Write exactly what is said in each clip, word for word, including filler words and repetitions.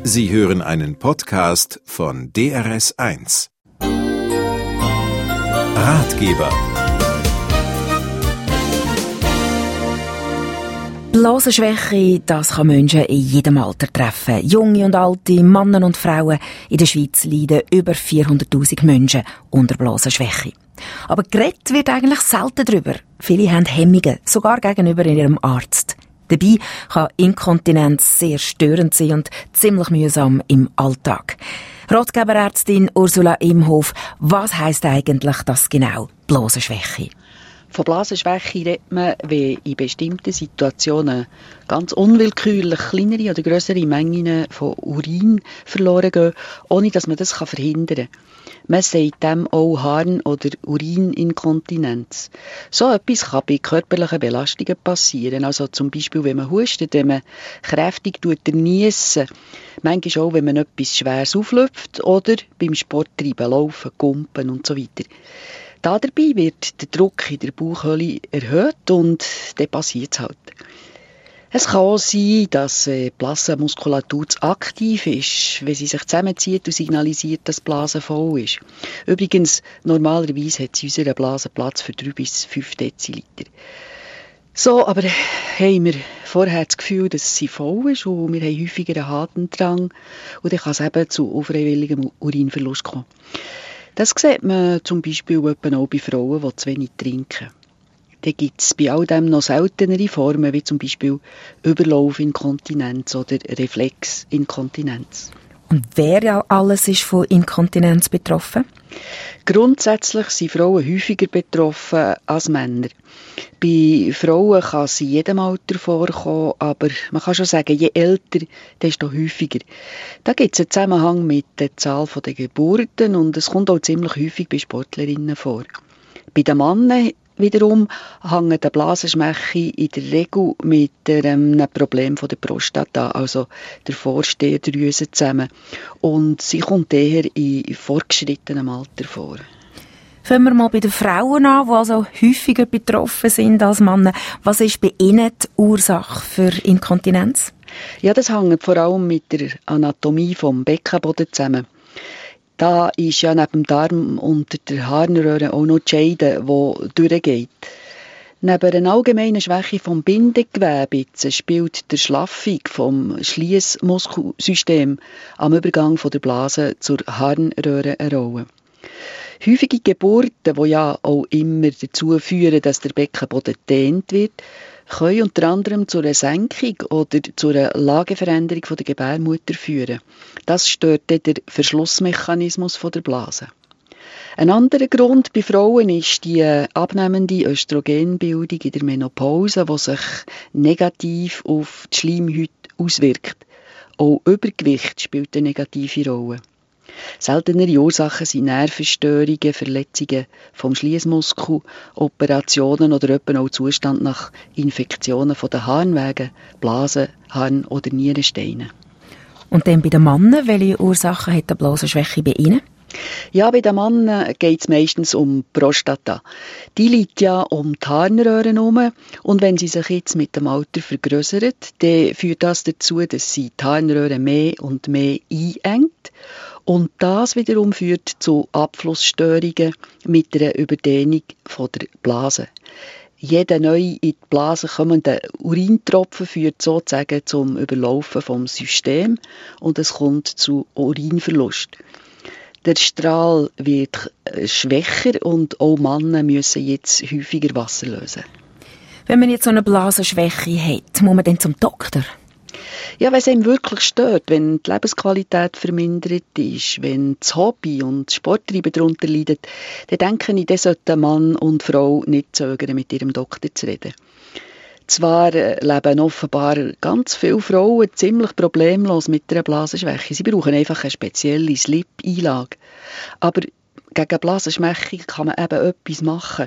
Sie hören einen Podcast von D R S eins. Ratgeber. Blasenschwäche, das kann Menschen in jedem Alter treffen. Junge und alte, Männer und Frauen. In der Schweiz leiden über vierhunderttausend Menschen unter Blasenschwäche. Aber geredet wird eigentlich selten darüber. Viele haben Hemmungen, sogar gegenüber ihrem Arzt. Dabei kann Inkontinenz sehr störend sein und ziemlich mühsam im Alltag. Ratgeberärztin Ursula Imhof, was heisst eigentlich das genau, Blasenschwäche? Von Blasenschwäche redet man, wenn in bestimmten Situationen ganz unwillkürlich kleinere oder grössere Mengen von Urin verloren gehen, ohne dass man das verhindern kann. Man sagt dem auch Harn- oder Urininkontinenz. So etwas kann bei körperlichen Belastungen passieren. Also zum Beispiel, wenn man hustet, wenn man kräftig niesen, manchmal auch, wenn man etwas Schweres auflüpft oder beim Sporttreiben, Laufen, Kumpen und so weiter. Da dabei wird der Druck in der Bauchhöhle erhöht und dann passiert es halt. Es kann auch sein, dass die Blasenmuskulatur zu aktiv ist, wenn sie sich zusammenzieht und signalisiert, dass die Blase voll ist. Übrigens, normalerweise hat sie in unserer Blase Platz für drei bis fünf Deziliter. So, aber haben wir vorher das Gefühl, dass sie voll ist und wir haben häufiger einen Harndrang und dann kann es eben zu unfreiwilligem Urinverlust kommen. Das sieht man zum Beispiel auch bei Frauen, die zu wenig trinken. Dann gibt es bei all dem noch seltenere Formen, wie zum Beispiel Überlaufinkontinenz oder Reflexinkontinenz. Und wer ja alles ist von Inkontinenz betroffen? Grundsätzlich sind Frauen häufiger betroffen als Männer. Bei Frauen kann es in jedem Alter vorkommen, aber man kann schon sagen, je älter, desto häufiger. Da gibt es einen Zusammenhang mit der Zahl der Geburten und es kommt auch ziemlich häufig bei Sportlerinnen vor. Bei den Männern wiederum hängt die Blasenschwäche in der Regel mit einem Problem von der Prostata, also der Vorsteherdrüse, zusammen. Und sie kommt eher in fortgeschrittenem Alter vor. Fangen wir mal bei den Frauen an, die also häufiger betroffen sind als Männer. Was ist bei ihnen die Ursache für Inkontinenz? Ja, das hängt vor allem mit der Anatomie vom Beckenboden zusammen. Da ist ja neben dem Darm unter der Harnröhre auch noch die Scheide, die durchgeht. Neben einer allgemeinen Schwäche vom Bindegewebe spielt die Schlaffung vom Schliessmuskelsystem am Übergang von der Blase zur Harnröhre eine Rolle. Häufige Geburten, die ja auch immer dazu führen, dass der Beckenboden dehnt wird, können unter anderem zu einer Senkung oder zu einer Lageveränderung der Gebärmutter führen. Das stört dann den Verschlussmechanismus der Blase. Ein anderer Grund bei Frauen ist die abnehmende Östrogenbildung in der Menopause, die sich negativ auf die Schleimhaut auswirkt. Auch Übergewicht spielt eine negative Rolle. Seltenere Ursachen sind Nervenstörungen, Verletzungen vom Schliessmuskel, Operationen oder etwa auch Zustand nach Infektionen von den Harnwegen, Blasen, Harn- oder Nierensteinen. Und dann bei den Männern, welche Ursachen hat die Blasenschwäche bei ihnen? Ja, bei den Männern geht es meistens um Prostata. Die liegt ja um die Harnröhren herum und wenn sie sich jetzt mit dem Alter vergrößert, dann führt das dazu, dass sie die Harnröhre mehr und mehr einengt. Und das wiederum führt zu Abflussstörungen mit einer Überdehnung von der Blase. Jeder neu in die Blase kommende Urintropfen führt sozusagen zum Überlaufen vom System und es kommt zu Urinverlust. Der Strahl wird schwächer und auch Männer müssen jetzt häufiger Wasser lösen. Wenn man jetzt so eine Blasenschwäche hat, muss man dann zum Doktor? Ja, wenn es einem wirklich stört, wenn die Lebensqualität vermindert ist, wenn das Hobby und das Sporttreiben darunter leiden, dann denke ich, dann sollten Mann und Frau nicht zögern, mit ihrem Doktor zu reden. Zwar leben offenbar ganz viele Frauen ziemlich problemlos mit einer Blasenschwäche. Sie brauchen einfach eine spezielle Slip-Einlage. Aber gegen Blasenschwäche kann man eben etwas machen.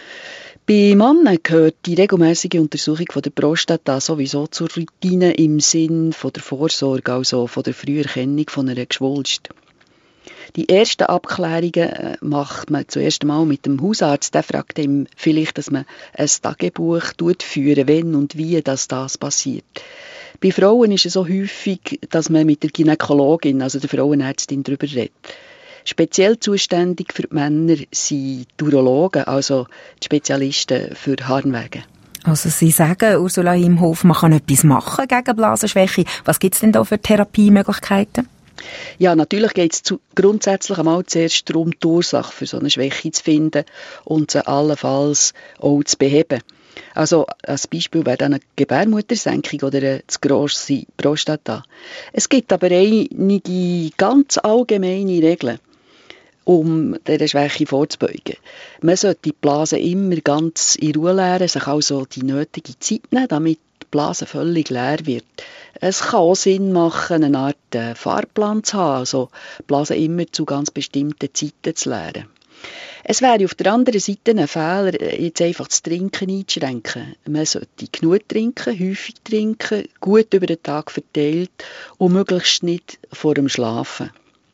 Bei Männern gehört die regelmäßige Untersuchung von der Prostata sowieso zur Routine im Sinn von der Vorsorge, also von der Früherkennung von einer Geschwulst. Die ersten Abklärungen macht man zuerst einmal mit dem Hausarzt. Der fragt ihm vielleicht, dass man ein Tagebuch führen, wenn und wie das, das passiert. Bei Frauen ist es so häufig, dass man mit der Gynäkologin, also der Frauenärztin, darüber redet. Speziell zuständig für die Männer sind die Urologen, also die Spezialisten für Harnwege. Also Sie sagen, Ursula Imhof, man kann etwas machen gegen Blasenschwäche. Was gibt es denn da für Therapiemöglichkeiten? Ja, natürlich geht es grundsätzlich einmal zuerst darum, die Ursache für so eine Schwäche zu finden und sie allenfalls auch zu beheben. Also als Beispiel wäre dann eine Gebärmuttersenkung oder eine zu grosse Prostata. Es gibt aber einige ganz allgemeine Regeln, um dieser Schwäche vorzubeugen. Man sollte die Blase immer ganz in Ruhe leeren, sich also die nötige Zeit nehmen, damit die Blase völlig leer wird. Es kann auch Sinn machen, eine Art äh, Fahrplan zu haben, also die Blase immer zu ganz bestimmten Zeiten zu leeren. Es wäre auf der anderen Seite ein Fehler, jetzt einfach das Trinken einzuschränken. Man sollte genug trinken, häufig trinken, gut über den Tag verteilt und möglichst nicht vor dem Schlafen.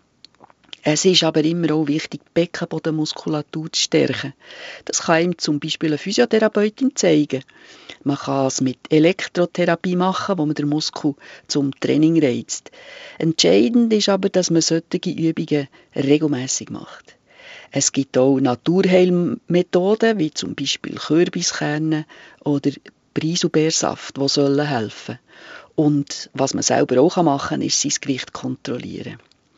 Es ist aber immer auch wichtig, die Beckenbodenmuskulatur zu stärken. Das kann ihm zum Beispiel eine Physiotherapeutin zeigen. Man kann es mit Elektrotherapie machen, wo man den Muskel zum Training reizt. Entscheidend ist aber, dass man solche Übungen regelmäßig macht. Es gibt auch Naturheilmethoden, wie zum Beispiel Kürbiskerne oder Preiselbeersaft, die sollen helfen. Und was man selber auch machen kann, ist sein Gewicht kontrollieren.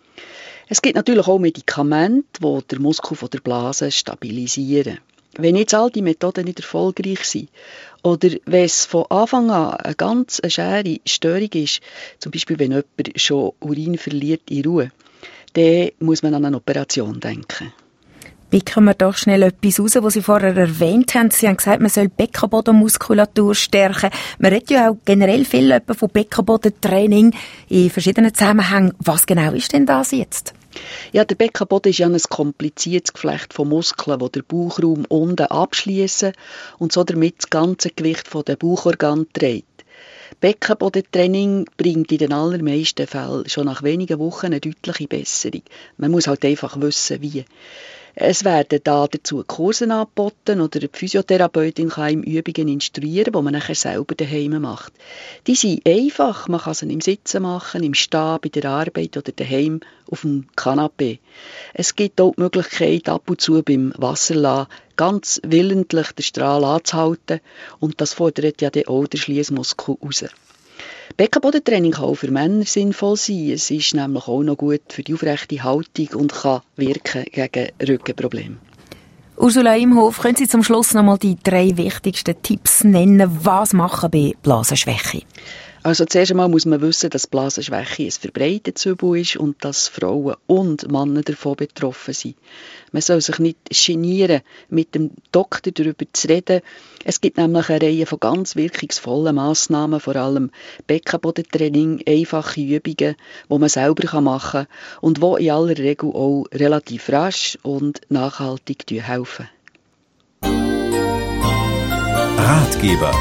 Es gibt natürlich auch Medikamente, die den Muskel der Blase stabilisieren. Wenn jetzt all die Methoden nicht erfolgreich sind oder wenn es von Anfang an eine ganz eine schwere Störung ist, zum Beispiel wenn jemand schon Urin verliert in Ruhe, dann muss man an eine Operation denken. Picken wir doch schnell etwas raus, was Sie vorher erwähnt haben. Sie haben gesagt, man soll die Beckenbodenmuskulatur stärken. Man redet ja auch generell viel von Beckenbodentraining in verschiedenen Zusammenhängen. Was genau ist denn das jetzt? Ja, der Beckenboden ist ja ein kompliziertes Geflecht von Muskeln, die den Bauchraum unten abschließen und so damit das ganze Gewicht der Bauchorgane trägt. Beckenbodentraining bringt in den allermeisten Fällen schon nach wenigen Wochen eine deutliche Besserung. Man muss halt einfach wissen, wie. Es werden da dazu Kurse angeboten oder die Physiotherapeutin kann ihm Übungen instruieren, die man nachher selber daheim macht. Die sind einfach, man kann sie im Sitzen machen, im Stehen, bei der Arbeit oder daheim auf dem Kanapee. Es gibt auch die Möglichkeit, ab und zu beim Wasserlassen ganz willentlich den Strahl anzuhalten und das fordert ja dann auch den Schliessmuskel raus. Beckenbodentraining kann auch für Männer sinnvoll sein. Es ist nämlich auch noch gut für die aufrechte Haltung und kann wirken gegen Rückenprobleme. Ursula Imhof, können Sie zum Schluss noch mal die drei wichtigsten Tipps nennen, was machen bei Blasenschwäche? Also zuerst einmal muss man wissen, dass Blasenschwäche ein verbreitetes Übel ist und dass Frauen und Männer davon betroffen sind. Man soll sich nicht genieren, mit dem Doktor darüber zu reden. Es gibt nämlich eine Reihe von ganz wirkungsvollen Massnahmen, vor allem Beckenbodentraining, einfache Übungen, die man selber machen kann und die in aller Regel auch relativ rasch und nachhaltig helfen. Ratgeber.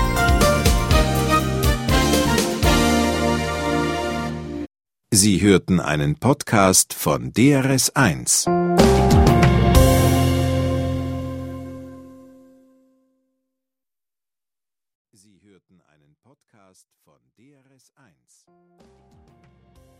Sie hörten einen Podcast von D R S eins. Sie hörten einen Podcast von D R S eins.